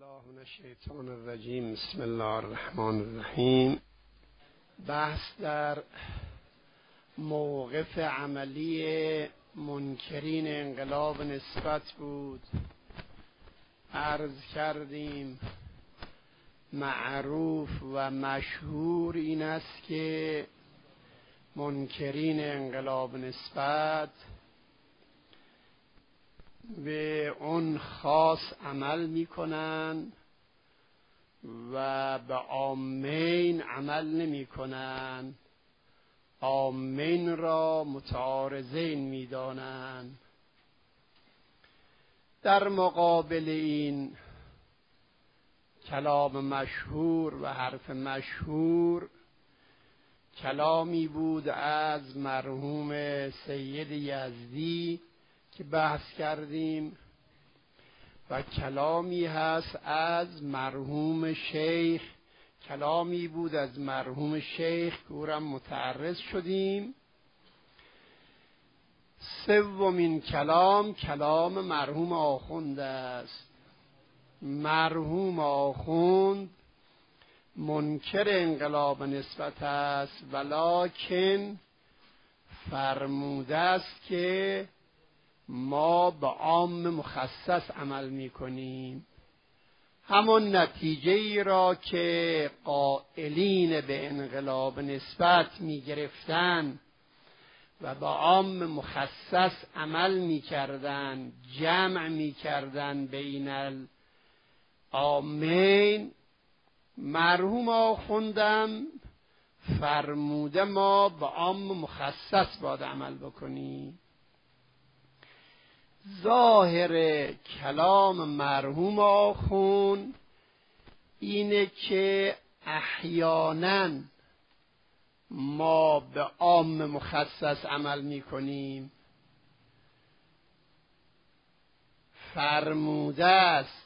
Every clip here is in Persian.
الله من الشیطان الرجیم. بسم الله الرحمن الرحیم. بحث در موقف عملی منکرین انقلاب نسبت بود. عرض کردیم معروف و مشهور این است که منکرین انقلاب نسبت به اون خاص عمل میکنن و به عامین عمل نمیکنن، عامین را متعارضین میدانن. در مقابل این کلام مشهور و حرف مشهور کلامی بود از مرحوم سید یزدی که بحث کردیم و کلامی هست از مرحوم شیخ، کلامی بود از مرحوم شیخ که او را متعرض شدیم. سومین کلام مرحوم آخوند است. مرحوم آخوند منکر انقلاب نسبت است، ولکن فرموده است که ما به عام مخصص عمل میکنیم. همون نتیجه ای را که قائلین به انقلاب نسبت میگرفتن و به عام مخصص عمل میکردن، جمع میکردن بین العامین، مرحوم آخوندم فرموده ما به عام مخصص باید عمل بکنیم. ظاهر کلام مرحوم آخوند اینه که احیانا ما به عام مخصص عمل میکنیم. فرموده است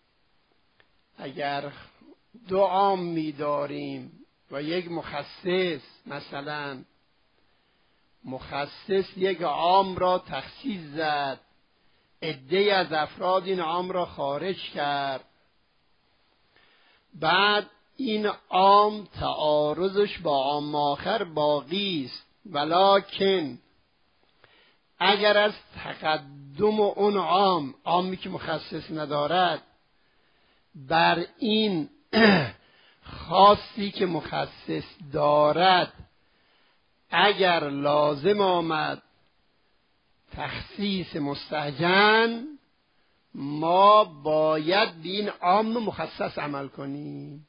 اگر دو عام می‌داریم و یک مخصص، مثلا مخصص یک عام را تخصیص زد، عده‌ای از افراد این عام را خارج کرد، بعد این عام تعارضش با عام آخر باقی است، ولکن اگر از تقدم اون عامی که مخصص ندارد بر این خاصی که مخصص دارد اگر لازم آمد تخصیص مستهجن، ما باید به این عام مخصص عمل کنیم.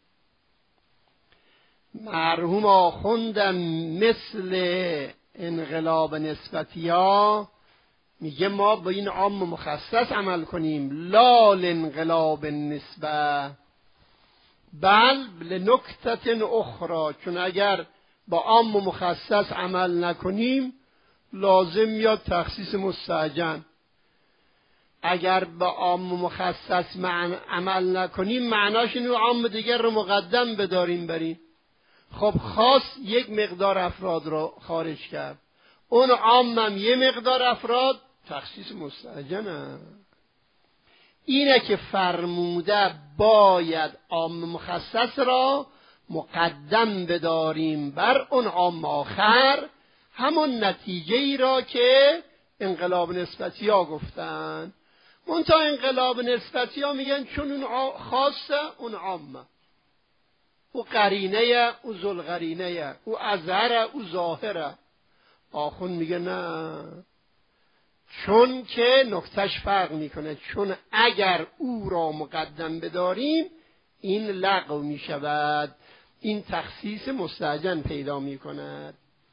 مرحوم آخوندم مثل انقلاب نسبتیا میگه ما با این عام مخصص عمل کنیم، لا انقلاب نسبه بل لنکته اخرى، چون اگر با عام مخصص عمل نکنیم لازم میاد تخصیص مستهجن. اگر با عام مخصص عمل نکنیم معناش اینو عام دیگر رو مقدم بداریم بریم. خب خاص یک مقدار افراد رو خارج کرد، اون عام هم یه مقدار افراد تخصیص مستهجنه. اینه که فرموده باید عام مخصص را مقدم بداریم بر اون عام آخر، همون نتیجه ای را که انقلاب نسبتی ها گفتن. منتها انقلاب نسبتی ها میگن چون اون خاصه اون عامه، او قرینه، او ذوالقرینه، او اظهره، او ظاهره. آخوند میگه نه، چون که نکتهش فرق میکنه، چون اگر او را مقدم بداریم این لغو میشود، این تخصیص مستهجن پیدا میکند.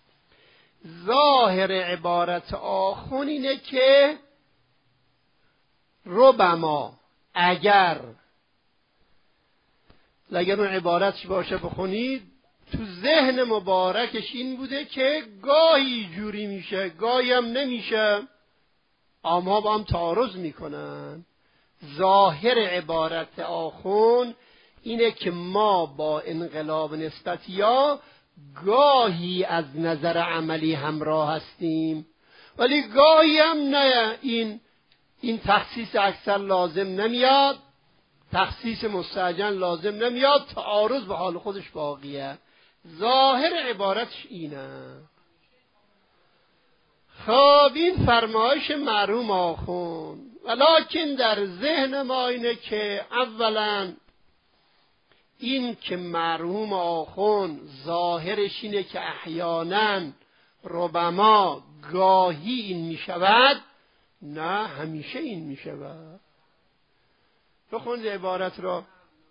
ظاهر عبارت آخوند اینه که ربما اگر اون عبارتش باشه بخونید، تو ذهن مبارکش این بوده که گاهی جوری میشه گاهی هم نمیشه، عام‌ها با هم تعارض میکنن. ظاهر عبارت آخوند اینه که ما با انقلاب نسبتیا گاهی از نظر عملی همراه هستیم ولی گاهی هم نه، این تخصیص اکثر لازم نمیاد تخصیص مستعجل لازم نمیاد، تعارض به حال خودش باقیه. ظاهر عبارتش اینه. خب این فرمایش مرحوم آخوند، ولکن در ذهن ما اینه که اولا این که مرحوم آخوند ظاهرش اینه که احیانا ربما گاهی این می شود، نه همیشه این می شود. بخوند عبارت را.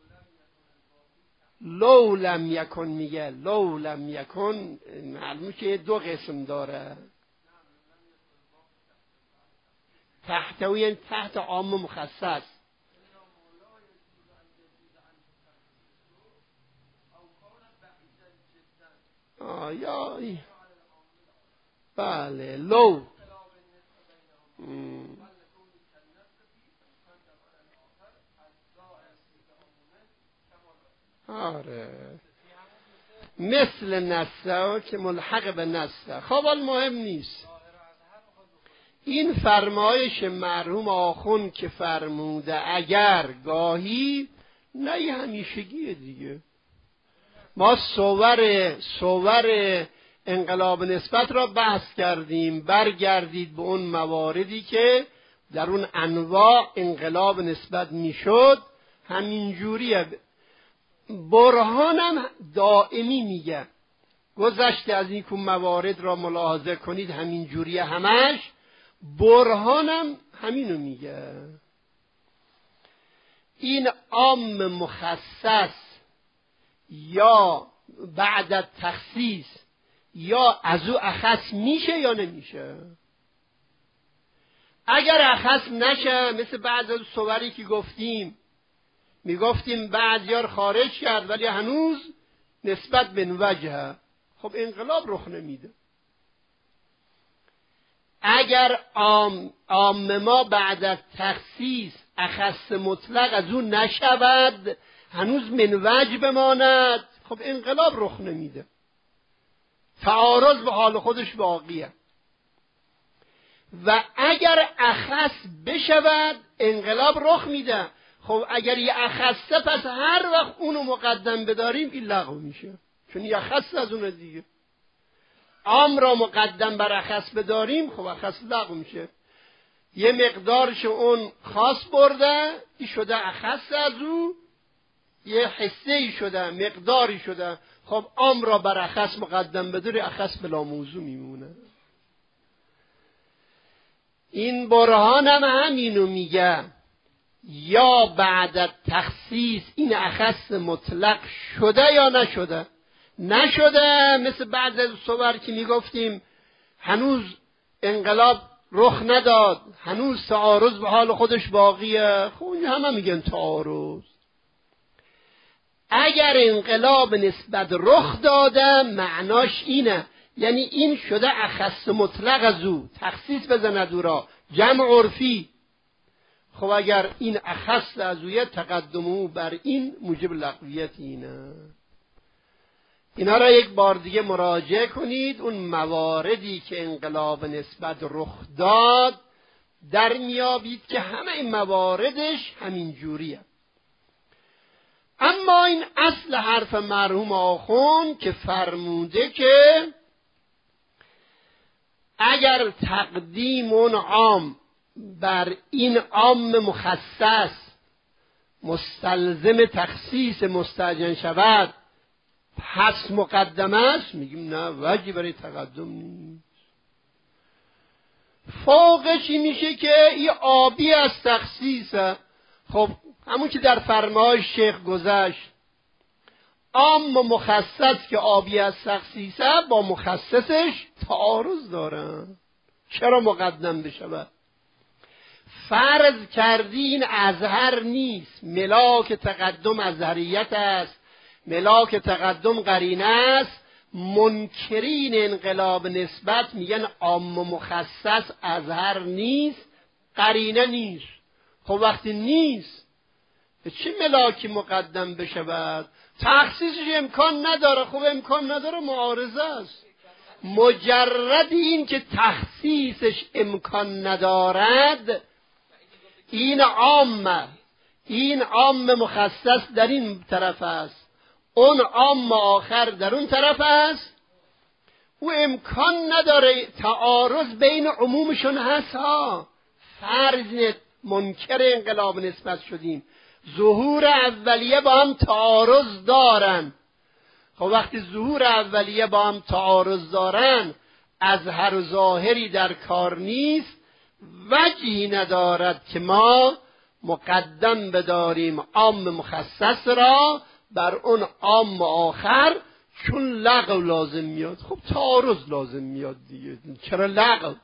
لو لم یکن میگه، لو لم یکن معلومه که دو قسم داره، تحتوی تحت عام مخصص. یا بله لو آره مثل نسه که ملحق به نسه. خب مهم نیست. این فرمایش مرحوم آخوند که فرموده اگر گاهی، نه همیشگیه دیگه. ما صور انقلاب نسبت را بحث کردیم. برگردید به اون مواردی که در اون انواع انقلاب نسبت میشد. همین جوریه. برهانم دائمی میگه. گذشته از این که موارد را ملاحظه کنید همین جوریه همش. برهانم همینو میگه. این عام مخصص یا بعد از تخصیص یا از او اخص میشه یا نمیشه. اگر اخص نشه، مثل بعض از صوری که میگفتیم بعضیار خارج کرد ولی هنوز نسبت به وجه، خب انقلاب رخ نمیده. اگر عام ما بعد از تخصیص اخص مطلق از اون نشود، هنوز من وجه بماند، خب انقلاب رخ نمیده. تعارض به حال خودش باقیه. و اگر اخص بشود انقلاب رخ میده. خب اگر یه اخصه، پس هر وقت اونو مقدم بداریم این لغو میشه، چون یه اخص از اون دیگه. عام را مقدم بر اخص بداریم، خب اخص لغو میشه. یه مقدارش اون خاص برده، این شده اخص از او، یه حصه‌ای شده، مقداری شده. خب عام را بر اخص مقدم بداری، اخص بلا موضوع میمونه. این برهان هم همینو میگه. یا بعد تخصیص این اخص مطلق شده یا نشده. نشده، مثل بعض از صور که میگفتیم هنوز انقلاب رخ نداد، هنوز تعارض به حال خودش باقیه. خب این همه میگن تعارض. اگر انقلاب نسبت رخ داده، معناش اینه، یعنی این شده اخص مطلق از او، تخصیص بزند او را، جمع عرفی. خب اگر این اخص از اویه، تقدم او بر این موجب لغویت اینه. اینا را یک بار دیگه مراجعه کنید. اون مواردی که انقلاب نسبت رخ داد در میابید که همه این مواردش همین جوریه. اما این اصل حرف مرحوم آخوند که فرموده که اگر تقدیم اون عام بر این عام مخصص مستلزم تخصیص مستعجل شود، پس مقدم است، میگیم نه، وجهی برای تقدم نیست. فوقشی میشه که این آبی از تخصیصه. خب همون که در فرمایش شیخ گذشت، عام و مخصص که آبی از تخصیصه با مخصصش تعارض دارن. چرا مقدم بشود؟ فرض کردی این اظهر نیست، ملاک تقدم اظهریت است، ملاک تقدم قرینه است. منکرین انقلاب نسبت میگن عام و مخصص اظهر نیست، قرینه نیست. خب وقتی نیست، به چه ملاکی مقدم بشود؟ تخصیصش امکان نداره. خب امکان نداره، معارضه است. مجرد این که تخصیصش امکان ندارد، این عامه این عام مخصص در این طرف است، اون عام آخر در اون طرف است، او امکان نداره تعارض بین عمومشون هست ها. فرض منکر انقلاب نسبت شدیم، ظهور اولیه با هم تعارض دارن. خب وقتی ظهور اولیه با هم تعارض دارن، از هر ظاهری در کار نیست، وجهی ندارد که ما مقدم بداریم عام مخصص را بر اون عام آخر، چون لغو لازم میاد. خب تعارض لازم میاد دیگه، چرا لغو؟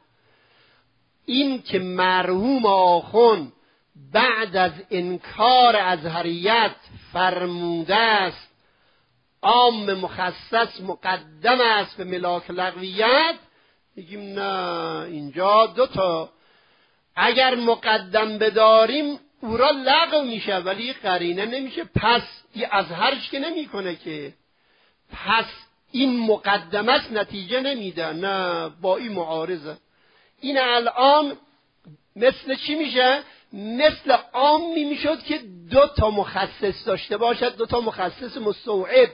این که مرحوم آخوند بعد از انکار ازهریت فرموده است عام مخصص مقدم است به ملاک لغویت، میگیم نه، اینجا دوتا اگر مقدم بداریم او را لغو میشه ولی قرینه نمیشه. پس این ازهرش که نمیکنه که، پس این مقدمه است نتیجه نمیده، نه با این معارضه. این الان مثل چی میشه؟ مثل عامی میشد که دو تا مخصص داشته باشد، دو تا مخصص مستوعب.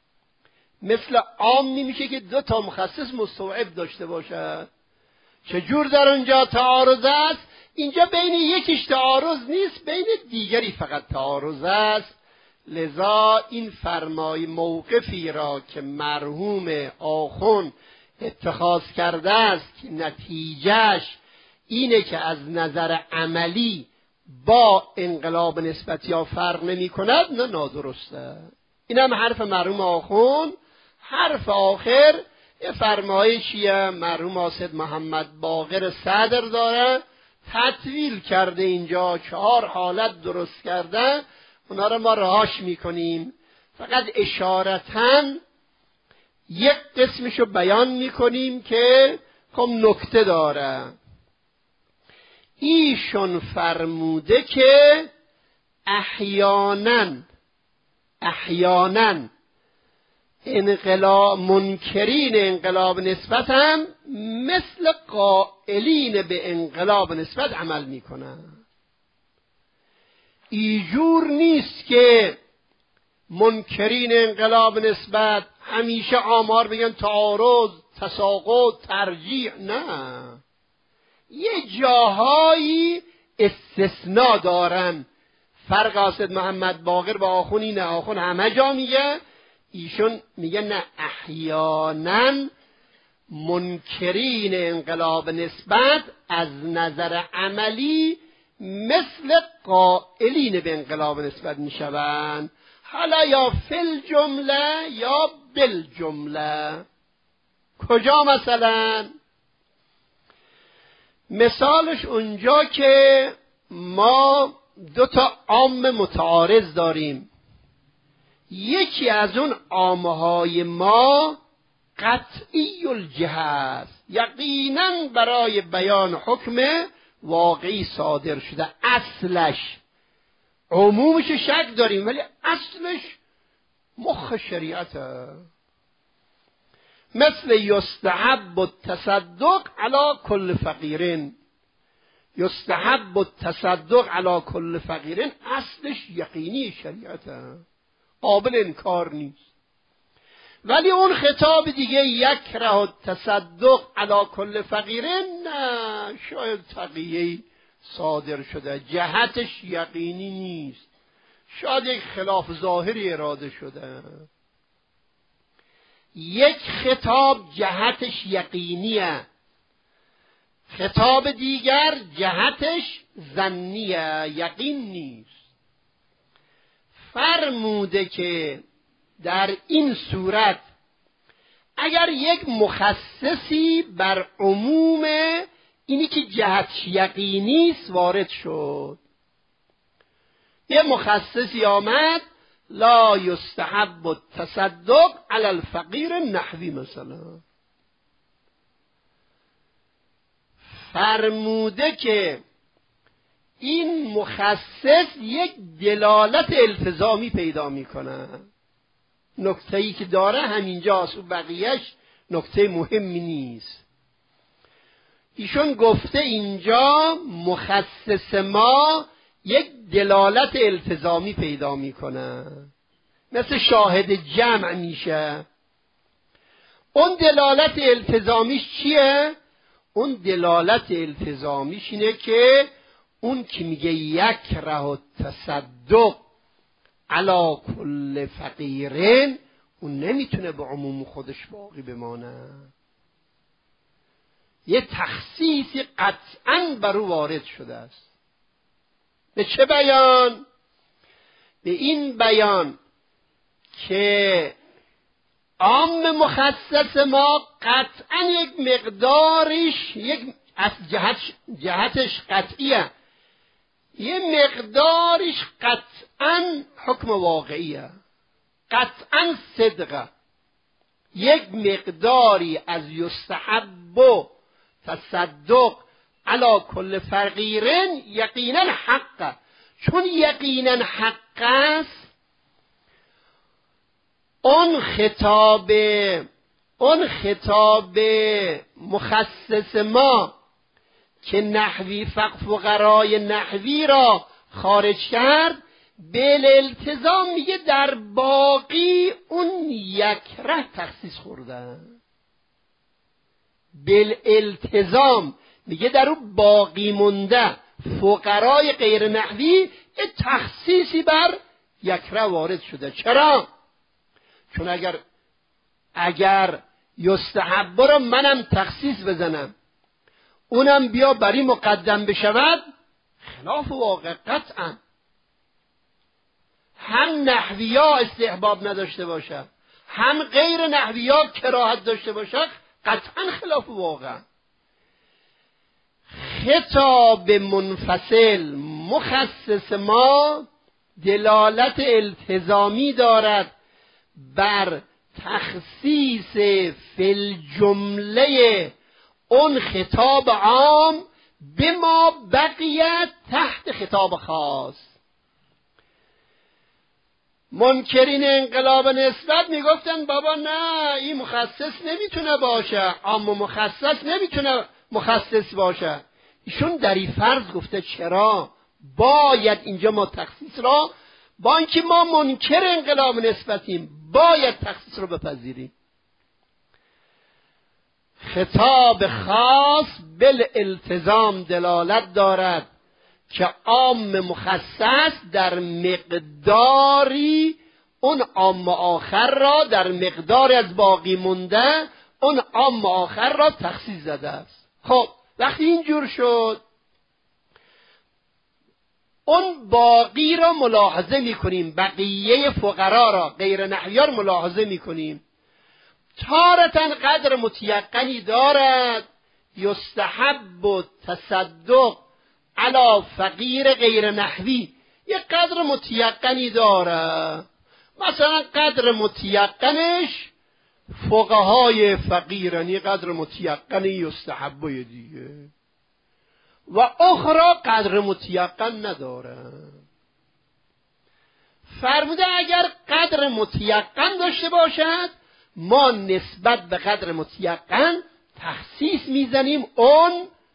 مثل عامی میشه که دو تا مخصص مستوعب داشته باشد. چجور در اونجا تعارض است؟ اینجا بین یکیش تعارض نیست، بین دیگری فقط تعارض است. لذا این فرمای موقفی را که مرحوم آخوند اتخاذ کرده است که نتیجهش اینه که از نظر عملی با انقلاب نسبتی ها فرق نمی کند، نه نادرسته. این هم حرف مرحوم آخوند. حرف آخر یه فرمایشیه مرحوم آصد محمد باقر صدر داره، تطویل کرده، اینجا 4 حالت درست کرده، اونا رو ما رهاش میکنیم، فقط اشارتاً یک قسمشو بیان میکنیم که خب نکته داره. ایشون فرموده که احیانا منکرین انقلاب نسبت هم مثل قائلین به انقلاب نسبت عمل میکنن. ایجور نیست که منکرین انقلاب نسبت همیشه آمار بگن تعارض، تساقط، ترجیح. نه، یه جاهایی استثناء دارن. فرق آصد محمد باقر با آخوند اینه، آخوند همه جا میگه، ایشون میگه نه، احیانا منکرین انقلاب نسبت از نظر عملی مثل قائلین به انقلاب نسبت میشوند، حالا یا فل جمله یا بل جمله. کجا مثلا؟ مثالش اونجا که ما 2 تا عام متعارض داریم، یکی از اون عامهای ما قطعی الجهه است، یقینا برای بیان حکم واقعی صادر شده، اصلش عمومش شک داریم ولی اصلش مخ شریعته. مثل یستحب التصدق علی کل فقیرین، یستحب التصدق علی کل فقیرین اصلش یقینی شریعته، قابل انکار نیست. ولی اون خطاب دیگه یکره التصدق علی کل فقیرین، نه، شاید تقیه‌ای صادر شده، جهتش یقینی نیست، شاید یک خلاف ظاهری اراده شده. یک خطاب جهتش یقینیه، خطاب دیگر جهتش ظنیه، یقین نیست. فرموده که در این صورت اگر یک مخصصی بر عموم اینی که جهتش یقینی است وارد شد، یه مخصصی آمد لا یستحب التصدق علی الفقیر نحوی مثلا، فرموده که این مخصص یک دلالت التزامی پیدا میکنه. نکته‌ای که داره همینجاست و بقیهش نکته مهمی نیست. ایشون گفته اینجا مخصص ما یک دلالت التزامی پیدا میکنه، مثل شاهد جمع میشه. اون دلالت التزامیش چیه؟ اون دلالت التزامیش اینه که اون که میگه یکره التصدق علی کل فقیرن، اون نمیتونه به عموم خودش باقی بمانه. یه تخصیصی قطعاً بر او وارد شده است. به چه بیان؟ به این بیان که عام مخصص ما قطعاً یک مقدارش، یک از جهتش قطعیه، یه مقدارش قطعاً حکم واقعیه، قطعاً صدقه. یک مقداری از یستحب و تصدق علی کل فقیرن یقینا حقه. چون یقینا حق است، اون خطاب مخصص ما که نحوی فقرای نحوی را خارج کرد، بالالتزام میگه در باقی اون یکره تخصیص خورده. بالالتزام میگه در اون باقی مونده فقرای غیر نحوی تخصیصی بر یکره وارد شده. چرا؟ چون اگر یستحب رو منم تخصیص بزنم، اونم بیا بری مقدم بشود، خلاف واقع قطعا. هم نحویا استحباب نداشته باشه، هم غیر نحویا کراهت داشته باشه، قطعا خلاف واقع. خطاب منفصل مخصص ما دلالت التزامی دارد بر تخصیص فی الجمله اون خطاب عام به ما بقیت تحت خطاب خاص. منکرین انقلاب نسبت میگفتن بابا نه، این مخصص نمیتونه باشه، عام و مخصص نمیتونه مخصص باشه. ایشون در این فرض گفته چرا باید اینجا ما تخصیص را، با اینکه ما منکر انقلاب نسبتیم، باید تخصیص رو بپذیریم. خطاب خاص بالالتزام دلالت دارد که عام مخصص در مقداری اون عام آخر را، در مقداری از باقی مونده اون عام آخر را تخصیص زده است. خب وقتی اینجور شد، اون باقی را ملاحظه میکنیم، بقیه فقرا را، غیر نحویان ملاحظه میکنیم. تارتاً قدر متیقنی دارد، یستحب و تصدق علی فقیر غیر نحوی، یک قدر متیقنی داره. مثلا قدر متیقنش فقهای فقیرنی، قدر متیقنی یستحبه دیگه، و اخرى قدر متیقن نداره. فرموده اگر قدر متیقن داشته باشد، ما نسبت به قدر متیقن تخصیص میزنیم اون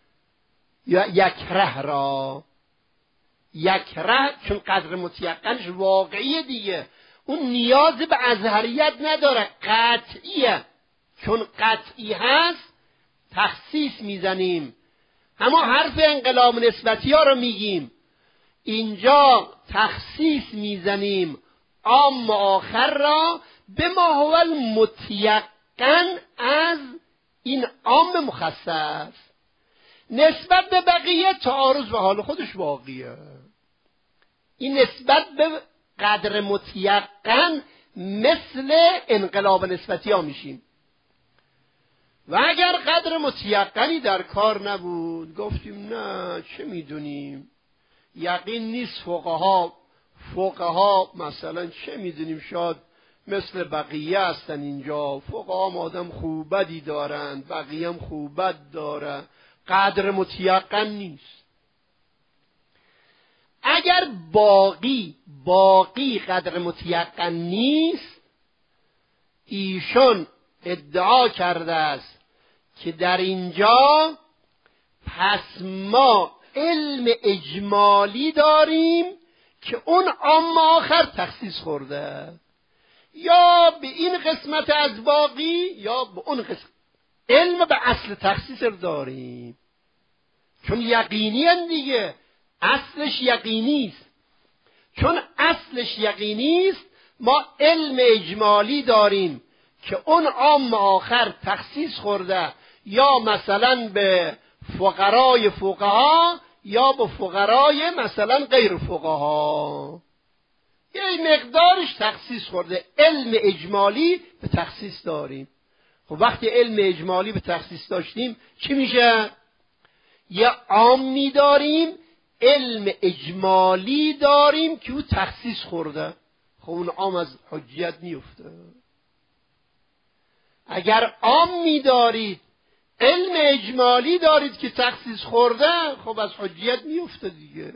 یکره را. یکره چون قدر متیقنش واقعیه دیگه، اون نیاز به اظهریت نداره، قطعیه. چون قطعی هست تخصیص میزنیم. اما حرف انقلاب نسبتی ها رو میگیم، اینجا تخصیص میزنیم عام آخر را به ما هو المتیقن از این عام مخصص. نسبت به بقیه تعارض به حال خودش واقعیه. این نسبت به قدر متیقن مثل انقلاب نسبتی ها میشیم. و اگر قدر متیقنی در کار نبود، گفتیم نه چه میدونیم، یقین نیست فقها مثلا چه میدونیم، شاید مثل بقیه هستن اینجا، فقها هم آدم خوبدی دارند، بقیه هم خوبد داره، قدر متیقن نیست. اگر باقی قدر متیقن نیست، ایشون ادعا کرده است که در اینجا پس ما علم اجمالی داریم که اون عام آخر تخصیص خورده، یا به این قسمت از باقی یا به اون قسمت. علم به اصل تخصیص رو داریم چون یقینی هم دیگه، اصلش یقینی است. چون اصلش یقینی است ما علم اجمالی داریم که اون عام آخر تخصیص خورده، یا مثلا به فقرای فقها یا به فقرای مثلا غیر فقها، یه مقدارش تخصیص خورده. علم اجمالی به تخصیص داریم. خب وقتی علم اجمالی به تخصیص داشتیم چی میشه؟ یه عامی داریم، علم اجمالی داریم که او تخصیص خورده. خب اون عام از حجیت میفته. اگر عامی دارید، علم اجمالی دارید که تخصیص خورده، خب از حجیت میفته دیگه.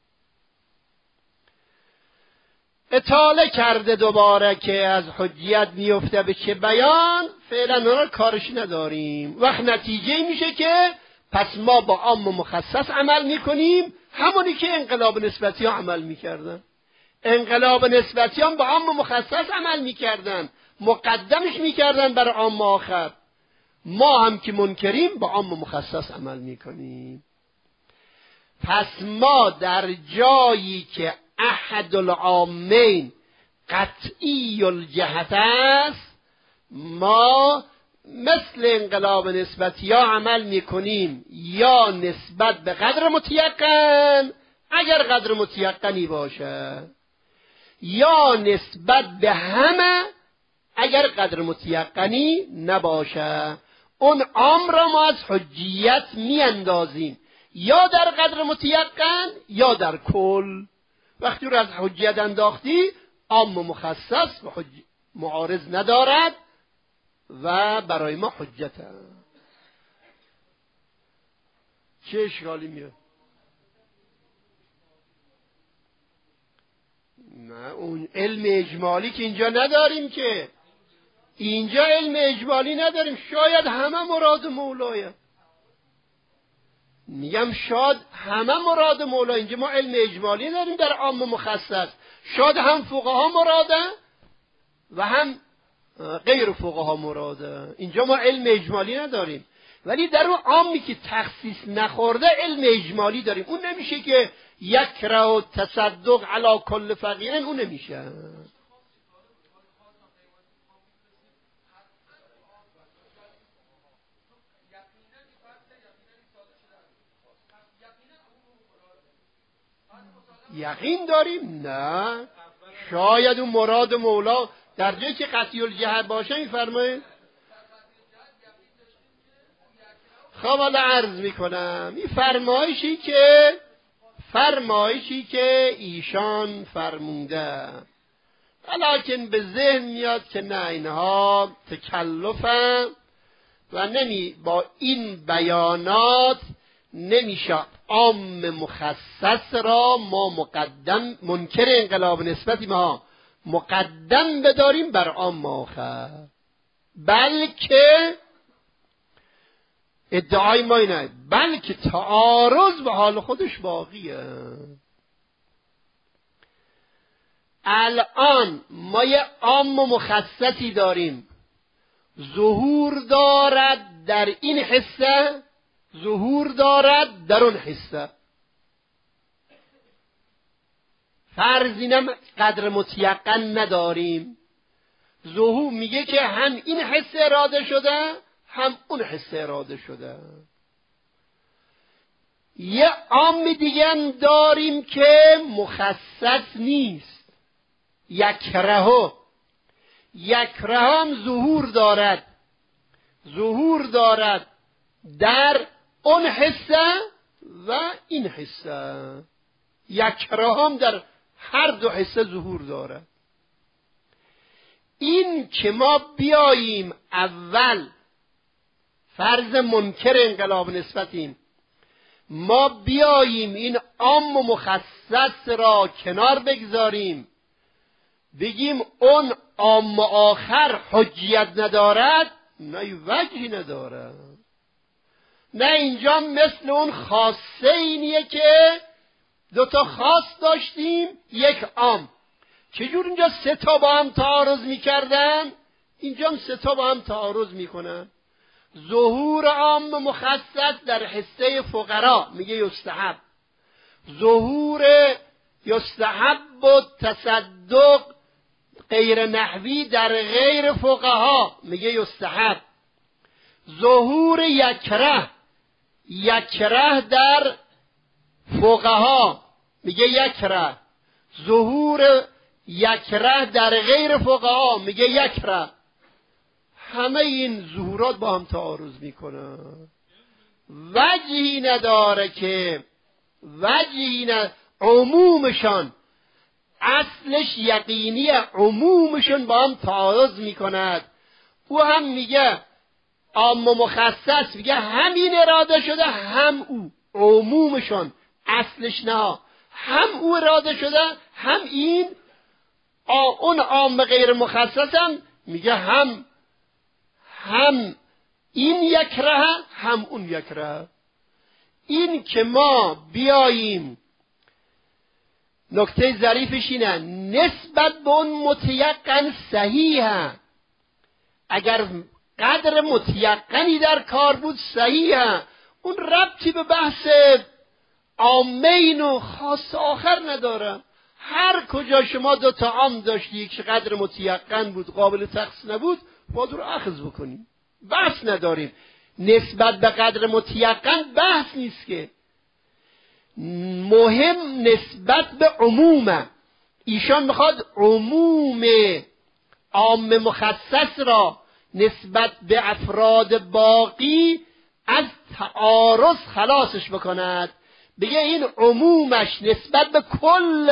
اطاله کرده دوباره که از حجیت میفته به چه بیان، فعلا اونا کارش نداریم. وقت نتیجه میشه که پس ما با عام و مخصص عمل میکنیم، همونی که انقلاب نسبتی ها عمل میکردن. انقلاب نسبتی ها با عام و مخصص عمل میکردن، مقدمش میکردن بر عام آخر. ما هم که منکریم با عام و مخصص عمل میکنیم. پس ما در جایی که احد العامین قطعی الجهت است، ما مثل انقلاب نسبتی ها عمل میکنیم، یا نسبت به قدر متیقن اگر قدر متیقنی باشه، یا نسبت به همه اگر قدر متیقنی نباشه. اون عام را ما از حجیت میاندازیم یا در قدر متیقن یا در کل. وقتی رو از حجیت انداختی، عام و مخصص به معارض ندارد و برای ما حجت هست. چه اشکالی میاد؟ نه، اون علم اجمالی که اینجا نداریم، که اینجا علم اجمالی نداریم. شاید همه مراد مولایه، میگم شاید همه مراد مولا. اینجا ما علم اجمالی داریم در عام مخصص، شاید هم فقها مراده و هم غیر فقها مراده. اینجا ما علم اجمالی نداریم، ولی در اون عامی که تخصیص نخورده علم اجمالی داریم. اون نمیشه که یکره تصدق علی کل فقیرن، اون نمیشه. یقین داریم؟ نه، شاید اون مراد مولا در جایی که قطعی الجهت باشه میفرمایید. خب حالا عرض میکنم این فرمایشی که ایشان فرمونده، ولیکن به ذهن میاد که نه، اینها تکلفن و با این بیانات نمیشه عام مخصص را ما مقدم، منکر انقلاب نسبتی ما مقدم بداریم بر عام آخر، بلکه ادعای ما اینه، بلکه تعارض به حال خودش باقیه. الان ما یه عام و مخصصی داریم، ظهور دارد در این حصه، ظهور دارد در اون حصه. فرض اینم قدر متیقن نداریم، ظهور میگه که هم این حصه اراده شده هم اون حصه اراده شده. یه عام دیگه هم داریم که مخصص نیست، یکره هم ظهور دارد در اون حصه و این حصه. یکره هم در هر دو حصه ظهور دارد. این که ما بیاییم اول فرض منکر انقلاب نسبتیم، ما بیاییم این عام و مخصص را کنار بگذاریم، بگیم اون عام آخر حجیت ندارد، نه وجهی ندارد. نه اینجا مثل اون خاصه اینیه که دوتا خاص داشتیم یک عام. چجور اینجا سه تا با هم تعارض میکردن؟ اینجا هم سه تا با هم تعارض میکنن. ظهور عام مخصص در حصه فقرا میگه یستحب، ظهور یستحب و تصدق غیر نحوی در غیر فقها میگه یستحب، ظهور یکره در فقها میگه یکره، ظهور یکره در غیر فقها میگه یکره. همه این ظهورات با هم تعارض میکنن. وجهی نداره که عمومشان اصلش یقینی، عمومشون با هم تعارض میکند. او هم میگه عام و مخصص، میگه همین اراده شده هم او، عمومشون اصلش نه، هم او اراده شده هم این. اون عام غیر مخصص هم میگه هم این یکره هم اون یکره. این که ما بیاییم نکته ظریفش اینه نسبت به اون متیقن صحیحه، اگر قدر متیقنی در کار بود صحیحه، اون ربطی به بحث عامین و خاص آخر نداره. هر کجا شما دو تا عام داشتی، یک قدر متیقن بود قابل تخصیص نبود، باید رو اخذ بکنیم، بحث نداریم. نسبت به قدر متیقن بحث نیست که، مهم نسبت به عمومه. ایشان میخواد عموم عام مخصص را نسبت به افراد باقی از تعارض خلاصش بکند، بگه این عمومش نسبت به کل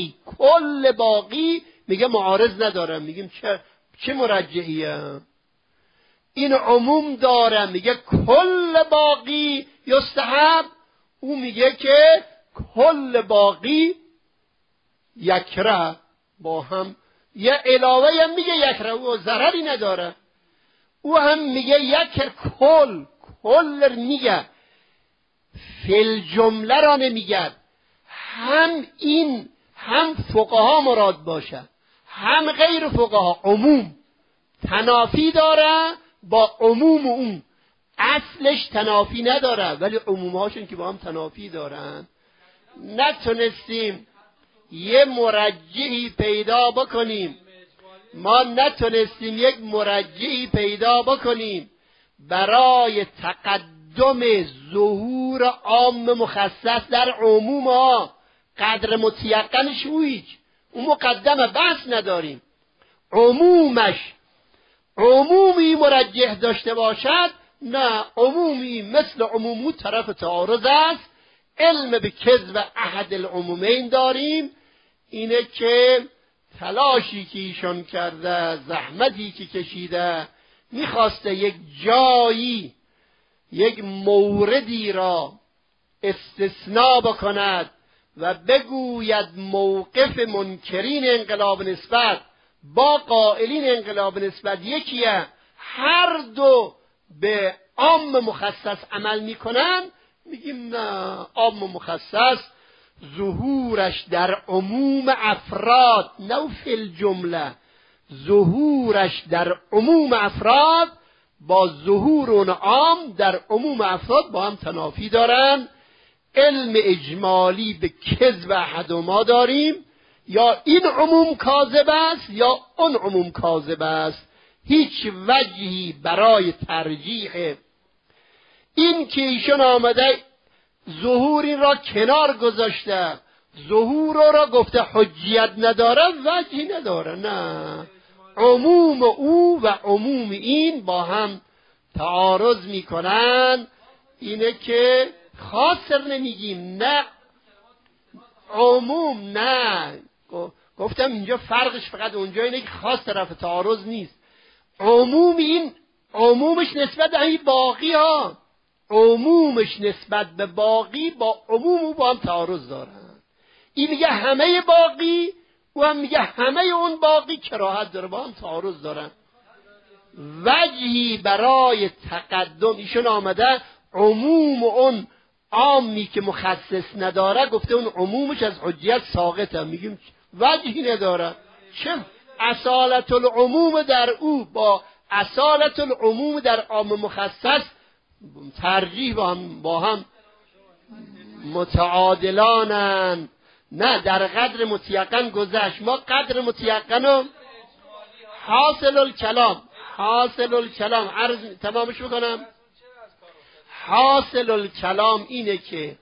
باقی میگه معارض نداره. میگیم چه مرجعیه؟ این عموم داره، میگه کل باقی یستحب، او میگه که کل باقی یکره. با هم یه علاوه هم میگه یکره، او ضرری نداره. او هم میگه یک کل میگه، فی جمله را نمیگه. هم فقها مراد باشه هم غیر فقها، عموم تنافی داره با عموم اون، اصلش تنافی نداره ولی عمومهاشون که با هم تنافی دارن. نتونستیم یه مرجعی پیدا بکنیم، برای تقدم ظهور عام مخصص در عموم ها. قدر متیقنش اون مقدمه، بحث نداریم. عمومی مرجح داشته باشد، نه عمومی مثل عمومو طرف تعارض است. علم به کذب احد العمومین داریم، اینه که تلاشی که ایشان کرده، زحمتی که کشیده، میخواسته یک جایی، یک موردی را استثناء بکند و بگوید موقف منکرین انقلاب نسبت با قائلین انقلاب نسبت یکیه، هر دو به عام مخصص عمل میکنن. میگیم نه، عام مخصص ظهورش در عموم افراد، نه فی الجمله، ظهورش در عموم افراد با ظهور اون عام در عموم افراد با هم تنافی دارن. علم اجمالی به کذب احدهما داریم، یا این عموم کاذب است یا اون عموم کاذب است. هیچ وجهی برای ترجیح این که ایشون آمده ظهور این را کنار گذاشته، ظهور را گفته حجیت نداره، وجهی نداره. نه، عموم او و عموم این با هم تعارض میکنن. اینه که خاصر نمیگیم، نه عموم، نه گفتم اینجا فرقش فقط اونجا اینه که خاص طرف تعارض نیست. عموم این عمومش نسبت به این باقی ها، عمومش نسبت به باقی با عموم با هم تعارض دارن. این میگه همه باقی، او هم میگه همه اون باقی کراهت داره، با هم تعارض دارن. وجهی برای تقدم ایشون آمده عموم اون عامی که مخصص نداره گفته اون عمومش از حجیت ساقطه. میگیم وجهی نداره. چه اصالت العموم در او با اصالت العموم در عام مخصص ترجیح با هم متعادلانن. نه در قدر متیقن گذشت. ما قدر متیقن و حاصل الکلام عرض تمامش بکنم. حاصل الکلام اینه که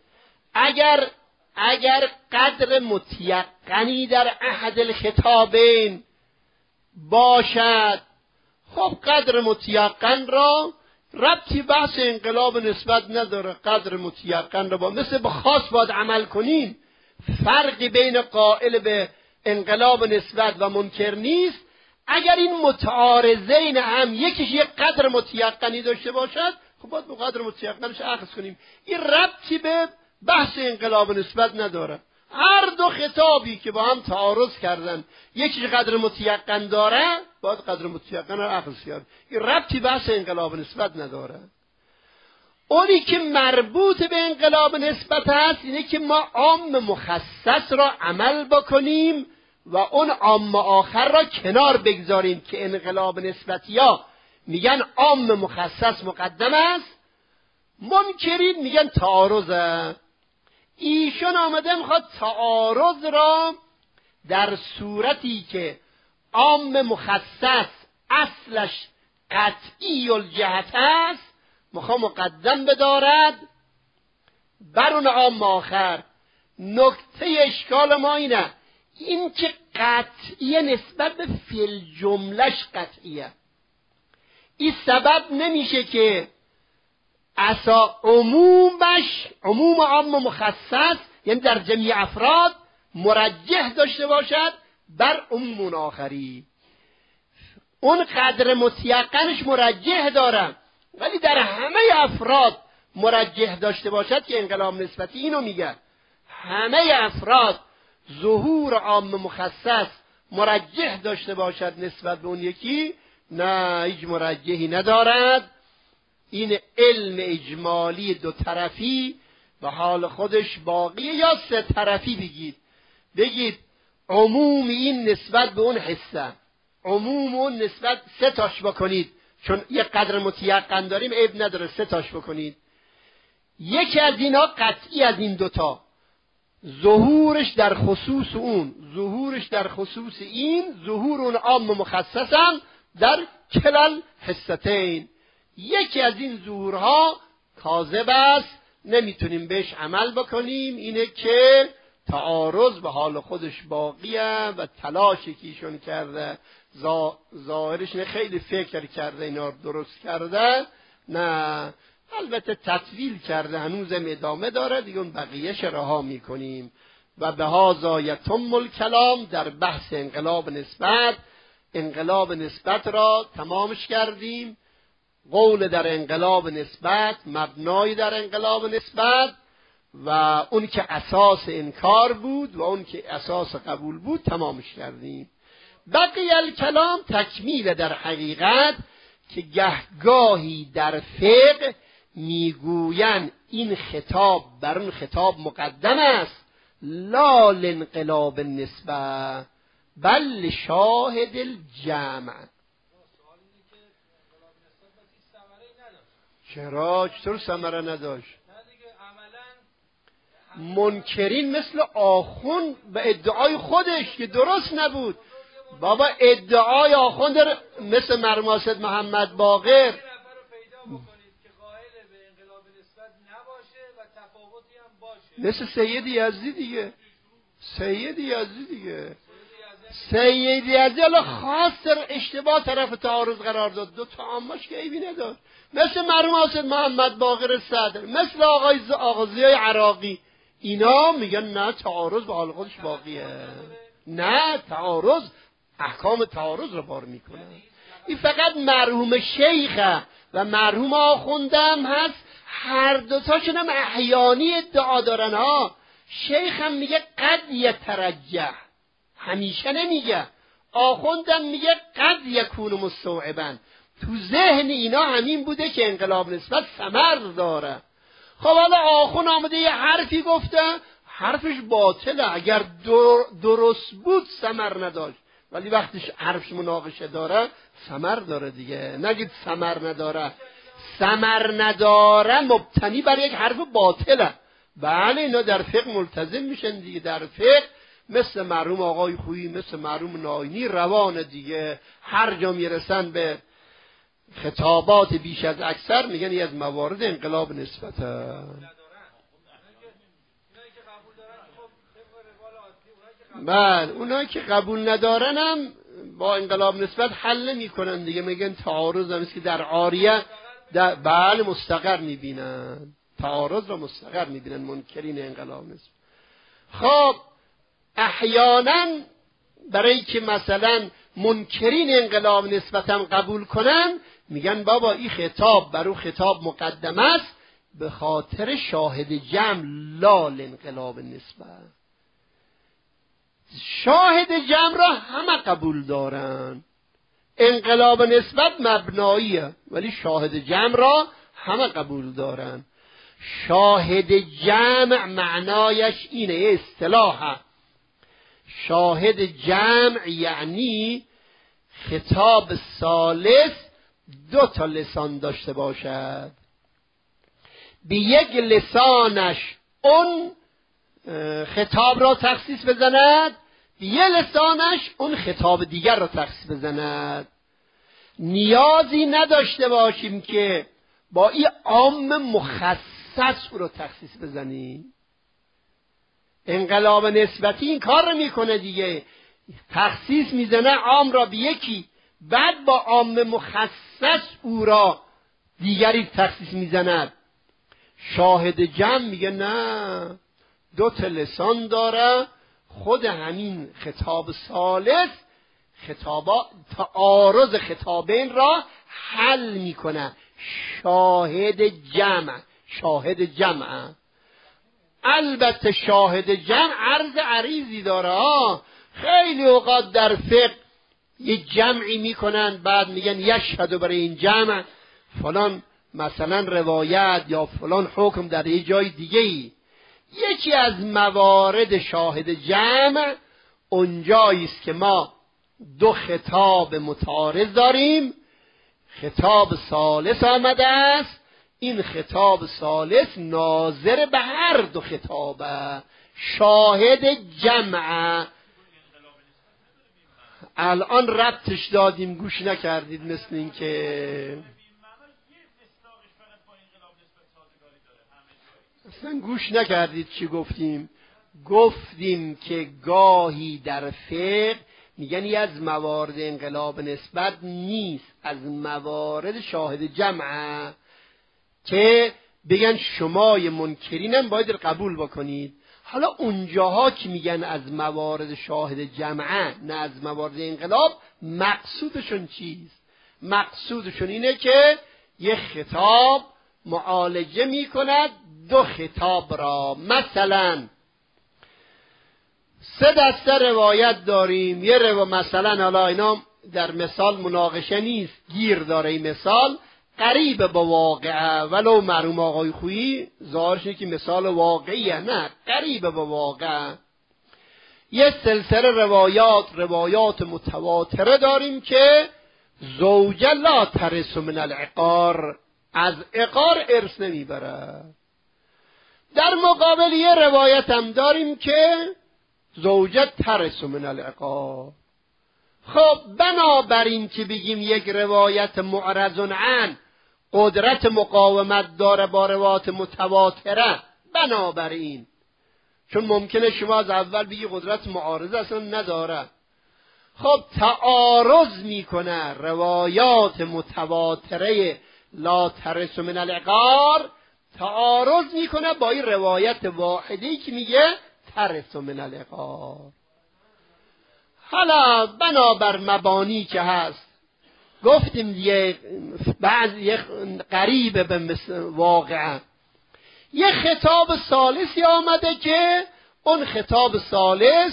اگر قدر متیقنی در احد الخطابین باشد، خب قدر متیقن را ربطی بحث انقلاب نسبت نداره. قدر متیقن را مثل به خاص باید عمل کنیم. فرقی بین قائل به انقلاب نسبت و منکر نیست. اگر این متعارضین هم یکیش یک قدر متیقنی داشته باشد، خب باید به قدر متیقنش اخذ کنیم. این ربطی به بحث انقلاب نسبت نداره. هر دو خطابی که با هم تعارض کردن یکیش قدر متیقن داره، باید قدر متیقن رو اخذ کرد. این ربطی بحث انقلاب نسبت نداره. اونی که مربوط به انقلاب نسبت هست اینه که ما عام مخصص را عمل بکنیم و اون عام آخر را کنار بگذاریم که انقلاب نسبتی ها میگن عام مخصص مقدم است، منکرین میگن تعارضه. ایشون آمده میخواد تعارض را در صورتی که عام مخصص اصلش قطعی الجهت است میخواد مقدم بدارد بر اون عام آخر. نکته اشکال ما اینه، این که قطعیه نسبت به فیل جملش قطعیه. این سبب نمیشه که عموم عام مخصص یعنی در جمعی افراد مرجح داشته باشد بر عموم آخری. اون قدر متیقنش مرجح داره، ولی در همه افراد مرجح داشته باشد که انقلاب نسبتی اینو میگه. همه افراد ظهور عام مخصص مرجح داشته باشد نسبت به اون یکی، نه هیچ مرجحی ندارد. این علم اجمالی دو طرفی به حال خودش باقیه، یا سه طرفی بگید عموم این نسبت به اون حصه، عموم اون نسبت سه تاش بکنید، چون یه قدر متیقن داریم عیب نداره سه تاش بکنید. یکی از اینا قطعی از این دوتا، ظهورش در خصوص اون، ظهورش در خصوص این، ظهور اون عام مخصصن در کلال حصتین. یکی از این ظهورها کاذب است، نمیتونیم بهش عمل بکنیم. اینه که تعارض به حال خودش باقیه و تلاشی که ایشون کرده ظاهرش نه خیلی فکر کرده اینا رو درست کرده، نه البته تطویل کرده، هنوزم ادامه داره دیگه، اون بقیه‌اش رها میکنیم. و به هذا یتم الکلام در بحث انقلاب نسبت را تمامش کردیم. قول در انقلاب نسبت، مبنای در انقلاب نسبت و اون که اساس انکار بود و اون که اساس قبول بود تمامش کردیم. بقی الکلام تکمیل در حقیقت که گهگاهی در فقه میگوین این خطاب بر اون خطاب مقدم است، لا لانقلاب النسبه بل شاهد الجمع. چرا؟ چطور ثمره نداشت؟ منکرین مثل آخوند به ادعای خودش که درست نبود. بابا ادعای آخوند مثل مرماسد محمد باقر مثل سید یزدی دیگه. سید یزدی الان خاص اشتباه طرف تعارض قرار داد، دو تا عامش که عیبی نداشت. مثل مرحوم حسین محمد باقر صدر، مثل آغازیای عراقی، اینا میگن نه تعارض به حال خودش باقیه، نه تعارض احکام تعارض رو بار میکنه. این فقط مرحوم شیخه و مرحوم آخوندم هست، هر دوتاشون هم احیانی ادعا دارن ها. شیخ هم میگه قد یترجح، همیشه نمیگه. آخوندم میگه قد یکون مستوعبن، تو ذهن اینا همین بوده که انقلاب نسبت ثمر داره. خب حالا آخون آمده یه حرفی گفته، حرفش باطله، اگر درست بود ثمر نداشت، ولی وقتی حرفش مناقشه داره ثمر داره دیگه. نگید ثمر نداره، ثمر نداره مبتنی بر یک حرف باطله. بله اینا در فقه ملتزم میشن دیگه. در فقه مثل مرحوم آقای خویی، مثل مرحوم ناینی روان دیگه. هر جا میرسن به خطابات بیش از اکثر میگن یه از موارد انقلاب نسبته. بله اونایی که قبول ندارن هم با انقلاب نسبت حل نمیکنن دیگه، میگن تعارض هم که در عاریه بله مستقر میبینن، تعارض رو مستقر میبینن منکرین انقلاب نسبت. خب احیانا برای که مثلا منکرین انقلاب نسبت هم قبول کنن میگن بابا این خطاب برو خطاب مقدم است به خاطر شاهد جمع لا انقلاب نسبت. شاهد جمع را همه قبول دارن، انقلاب نسبت مبناییه ولی شاهد جمع را همه قبول دارن. شاهد جمع معنایش اینه، اصطلاحه شاهد جمع یعنی خطاب ثالث دو تا لسان داشته باشد، به یک لسانش اون خطاب را تخصیص بزند، به یک لسانش اون خطاب دیگر را تخصیص بزند. نیازی نداشته باشیم که با این عام مخصص او را تخصیص بزنیم. انقلاب نسبتی این کار رو میکنه دیگه، تخصیص میزنه عام را به یکی، بعد با عام مخصص او را دیگری تخصیص میزند. شاهد جمع میگه نه، دو تا لسان داره، خود همین خطاب ثالث تعارض خطابین را حل میکنه. شاهد جمع البته شاهد جمع عرض عریضی داره. خیلی اوقات در فقه یه جمعی میکنن بعد میگن یشهد برای این جمع فلان مثلا روایت یا فلان حکم در یه جای دیگه ای. یکی از موارد شاهد جمع اونجایی است که ما دو خطاب متعارض داریم، خطاب ثالث آمده است، این خطاب ثالث ناظر به هر دو خطابه، شاهد جمع. الان ربطش دادیم گوش نکردید، مثل این که اصلا گوش نکردید چی گفتیم. گفتیم که گاهی در فقه میگن از موارد انقلاب نسبت نیست، از موارد شاهد جمع، که بگن شمای منکرینم باید قبول بکنید. حالا اونجاها که میگن از موارد شاهد جمعه نه از موارد انقلاب، مقصودشون چیست؟ مقصودشون اینه که یک خطاب معالجه میکند دو خطاب را. مثلا 3 دسته روایت داریم، یه مثلا حالا اینا در مثال مناقشه نیست، گیر داره این مثال، قریب با واقعه، ولو مرحوم آقای خویی ظاهرش که مثال واقعیه، نه قریب با واقعه. یه سلسله روایات متواتره داریم که زوجه لا ترث من العقار، از عقار ارث نمیبره. در مقابل یه روایت هم داریم که زوجه ترث من العقار. خب بنابراین که بگیم یک روایت معرض عن قدرت مقاومت داره با روایات متواتره، بنابراین چون ممکنه شما از اول بگی قدرت معارضه اصلا نداره، خب تعارض میکنه روایات متواتره لا ترث من العقار، تعارض میکنه با این روایت واحدی که میگه ترث من العقار. حالا بنابر مبانی که هست گفتیم یه قریب به مثل واقعا. یه خطاب ثالثی آمده که اون خطاب ثالث،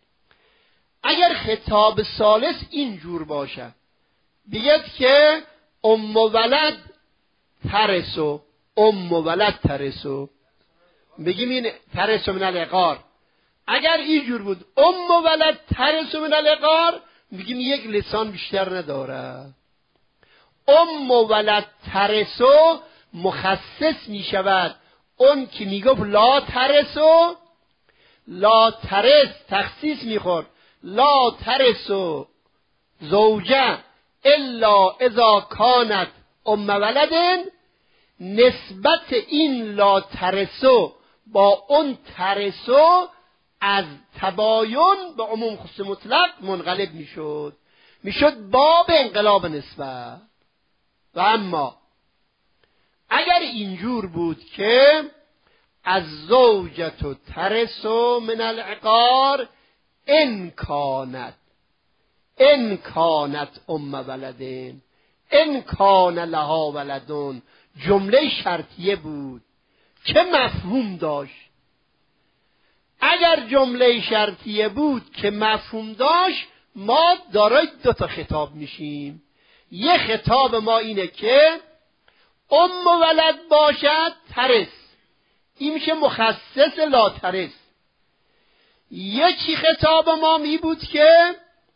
اگر خطاب ثالث اینجور باشه بگید که ام و ولد ترسو، ام و ولد ترسو، بگیم این ترسو من العقار. اگر اینجور بود ام و ولد ترسو من العقار، میگیم یک لسان بیشتر نداره. ام و ولد ترسو مخصص میشود. اون که میگفت لا ترسو، لا ترس تخصیص میخورد، لا ترسو زوجه الا اذا کانت ام ولدن، نسبت این لا ترسو با اون ترسو از تباین به عموم خصوص مطلق منقلب میشد باب انقلاب نسبت. و اما اگر اینجور بود که از زوجت و ترسو من العقار ان کانت ام ولدین، ان کان لها ولدون، جمله شرطیه بود که مفهوم داشت. اگر جمله شرطیه بود که مفهوم داشت، ما دارای دو تا خطاب میشیم. یه خطاب ما اینه که ام و ولد باشد ترس، این میشه مخصص لا ترس. یکی خطاب ما می بود که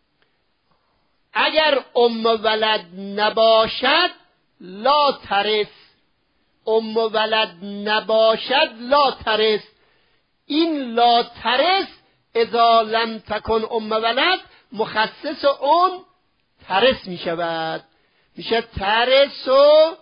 اگر ام و ولد نباشد لا ترس، ام و ولد نباشد لا ترس. این لا ترس اذا لم تکن ام ولد مخصص اون ترس می شود، میشه ترسو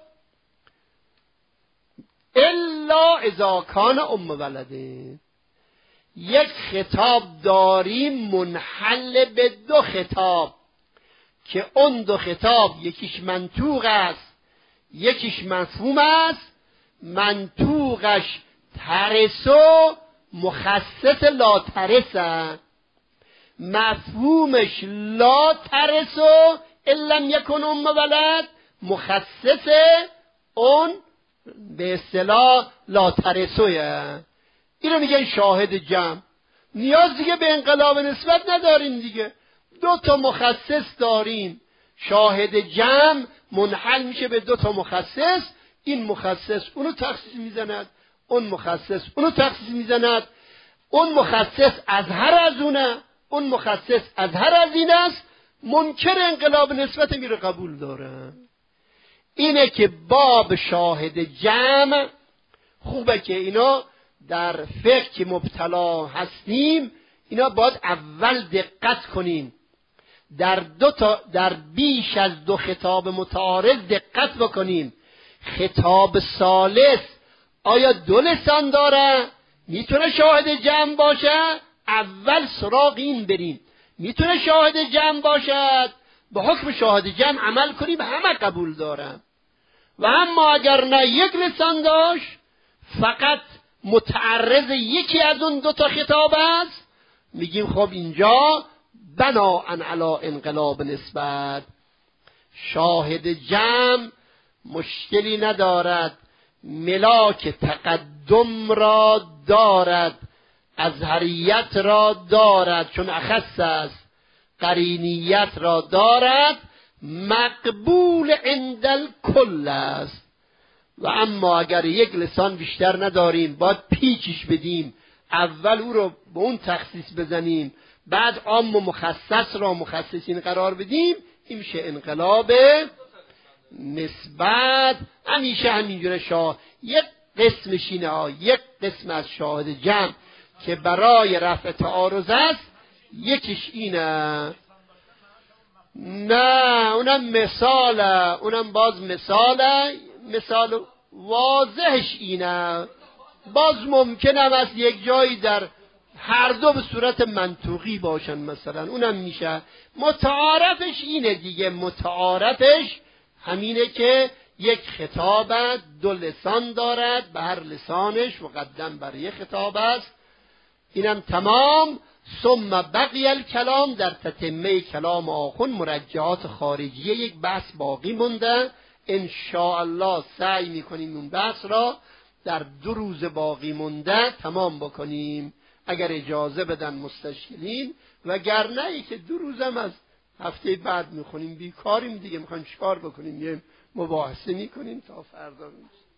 الا اذا کان ام ولده. یک خطاب داریم منحل به دو خطاب که اون دو خطاب یکیش منطوق است یکیش مفهوم است. منطوقش ترسو مخصص لا ترس است، مفهومش لا ترسو الا لم یکن ام ولد، مخصص اون به اصطلاح لا ترسویه. اینو میگن شاهد جمع. نیاز دیگه به انقلاب نسبت نداریم دیگه، دو تا مخصص داریم. شاهد جمع منحل میشه به دو تا مخصص، این مخصص اونو تخصیص میزند، اون مخصص اونو تخصیص میزند. اون مخصص اظهر از اونه، اون مخصص اظهر از این است. منکر انقلاب نسبت میره قبول داره. اینه که باب شاهد جمع خوبه که اینا در فقه که مبتلا هستیم اینا باید اول دقت کنیم. در بیش از دو خطاب متعارض دقت بکنیم. خطاب ثالث آیا دو لسان داره؟ میتونه شاهد جمع باشه؟ اول سراغ این بریم. میتونه شاهد جمع باشد، به حکم شاهد جمع عمل کنیم، همه قبول دارن. و اما اگر نه یک لسان داشت، فقط متعرض یکی از اون دو تا خطاب است، میگیم خب اینجا بناءً علی انقلاب نسبت شاهد جمع مشکلی ندارد، ملاک تقدم را دارد، اظهریت را دارد چون اخص است، قرینیت را دارد، مقبول عند الکل است. و اما اگر یک لسان بیشتر نداریم، باید پیچش بدیم، اول او رو به اون تخصیص بزنیم، بعد عام و مخصص را مخصصین قرار بدیم، این میشه انقلاب نسبت. همیشه همینجوره یک قسمش اینه، یک قسم از شاهد جمع که برای رفع تعارض است، یکیش اینه. نه اونم مثاله، اونم باز مثاله، مثال واضحش اینه. باز ممکنه است یک جایی در هر دو به صورت منطوقی باشن، مثلا اونم میشه. متعارفش اینه دیگه، متعارفش همینه که یک خطاب دو لسان دارد، به هر لسانش مقدم بر یک خطاب است. اینم تمام. ثم بقی الکلام، در تتمه کلام آخون مرجعات خارجیه یک بحث باقی مونده. انشاءالله سعی میکنیم اون بحث را در 2 روز باقی مونده تمام بکنیم، اگر اجازه بدن مستشکلین. وگرنه ای که 2 روزم از هفته بعد میخونیم، بیکاریم دیگه، میخوایم چیکار بکنیم؟ یه مباحثه میکنیم تا فردا روز.